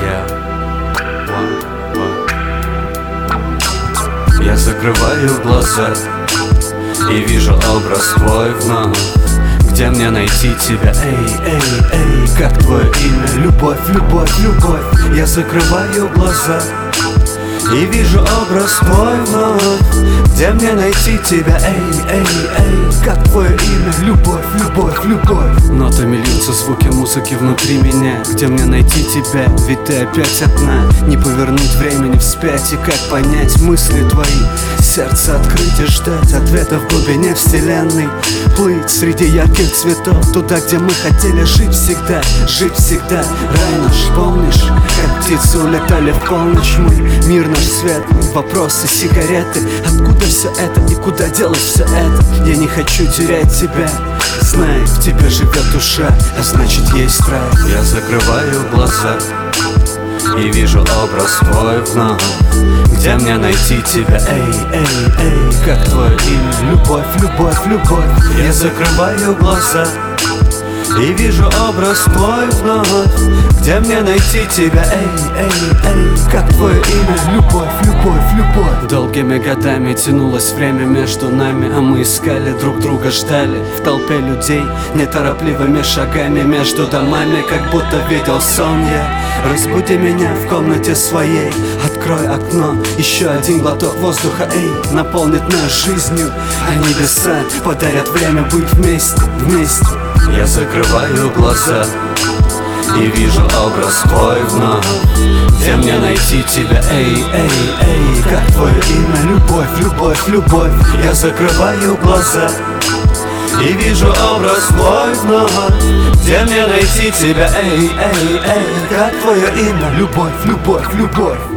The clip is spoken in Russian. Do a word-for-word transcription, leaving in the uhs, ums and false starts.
Я закрываю глаза и вижу образ твой вновь. Где мне найти тебя? Эй, эй, эй, как твое имя? Любовь, любовь, любовь. Я закрываю глаза и вижу образ твой вновь. Где мне найти тебя? Эй, эй, эй, как твое имя? Любовь, любовь, любовь. Нотами льются звуки музыки внутри меня. Где мне найти тебя? Ведь ты опять одна. Не повернуть времени вспять. И как понять мысли твои? Сердце открыть и ждать ответов в глубине вселенной. Плыть среди ярких цветов туда, где мы хотели жить всегда. Жить всегда. Рай наш, помнишь? Как птицы улетали в полночь мы. Мир наш светлый, вопросы, сигареты. Откуда все это и куда делать все это? Я не хочу терять тебя. Знай, в тебе живет душа, а значит есть рай. Я закрываю глаза и вижу образ твой вновь. Где мне найти тебя? Эй, эй, эй, как твое имя? Любовь, любовь, любовь. Я закрываю глаза и вижу образ твой вновь. Где мне найти тебя? Эй, эй, эй, как твое имя? Любовь, любовь, любовь. Долгими годами тянулось время между нами, а мы искали друг друга, ждали в толпе людей неторопливыми шагами между домами, как будто видел сон я. Разбуди меня в комнате своей, открой окно, еще один глоток воздуха, эй, наполнит нас жизнью, а небеса подарят время быть вместе, вместе. Я закрываю глаза и вижу образ твой вновь. Где мне найти тебя? Эй, эй, эй, как твое имя? Любовь, любовь, любовь. Я закрываю глаза и вижу образ твой вновь. Где мне найти тебя? Эй, эй, эй, как твое имя? Любовь, любовь, любовь.